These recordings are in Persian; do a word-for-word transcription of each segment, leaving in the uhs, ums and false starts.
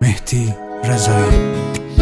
مهدی رضایی.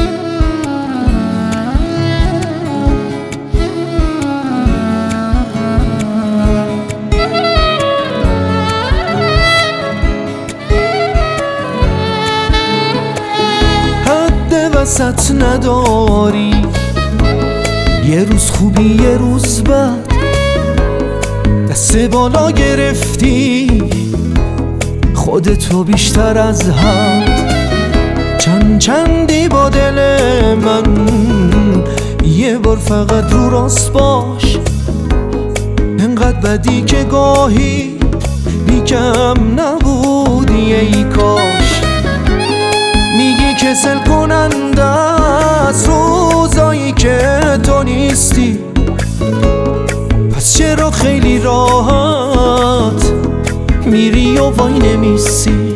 حد وسط نداری، یه روز خوبی یه روز بد، دست بالا گرفتی خودتو بیشتر از حد. چند چندی با دل من، یه بار فقط رو راست باش. انقدر بدی که گاهی بیکم نبودی ای کاش. میگی کسل کننده از روزایی که تو نیستی، پس چرا خیلی راحت میری و وای نمیسی؟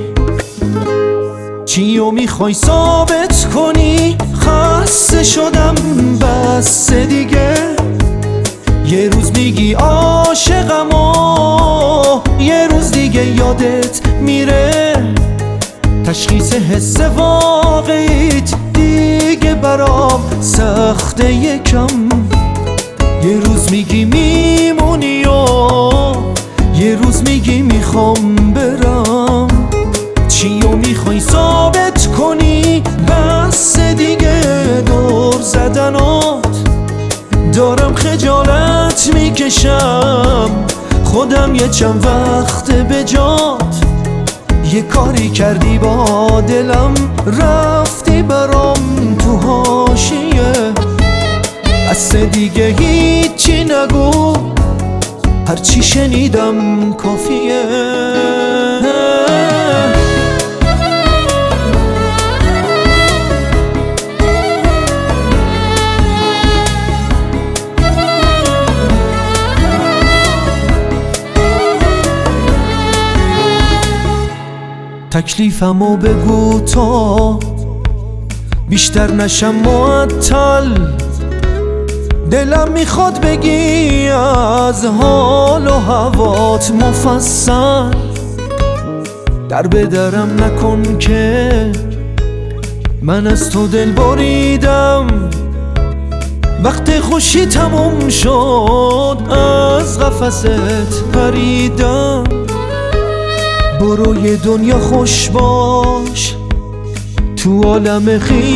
چیو میخوای ثابت کنی؟ خسته شدم بس دیگه. یه روز میگی عاشقم و یه روز دیگه یادت میره. تشخیص حس واقعیت دیگه برام سخته یکم. یه روز میگی میمونی و یه روز میگی میخوام برم. چیو میخوای ثابت کنی؟ بس دیگه دور زدنات. دارم خجالت میکشم خودم یه چند وقت به جات. یه کاری کردی با دلم، رفتی برام تو حاشیه. بس دیگه هیچی نگو، هرچی شنیدم کافیه. تکلیفمو بگو تا بیشتر نشم معطل. دلم میخواد بگی از حال و هوات مفصل. در به درم نکن که من از تو دل بریدم. وقت خوشی تموم شد از قفست پریدم. برو یه دنیا خوش باش تو عالم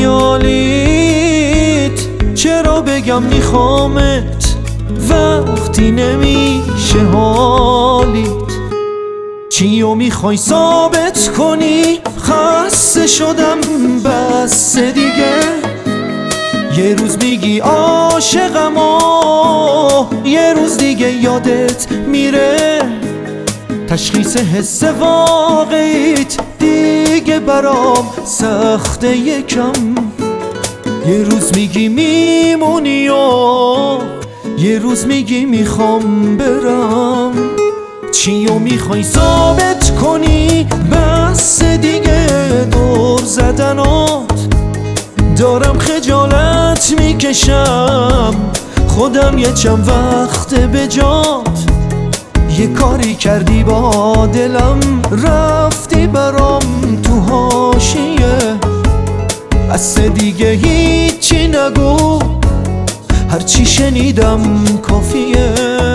خیالیت. چرا بگم میخوامت وقتی نمیشه حالیت؟ چیو میخوای ثابت کنی؟ خسته شدم بس دیگه. یه روز میگی عاشقم و یه روز دیگه یادت میره. تشخیص حس واقعیت دیگه برام سخته یکم. یه روز میگی میمونی و یه روز میگی میخوام برم. چیو میخوای ثابت کنی؟ بس دیگه دور زدنات. دارم خجالت میکشم خودم یه چند وقت به جات. یه کاری کردی با دلم، رفتی برام تو حاشیه. بس دیگه هیچی نگو، هرچی شنیدم کافیه.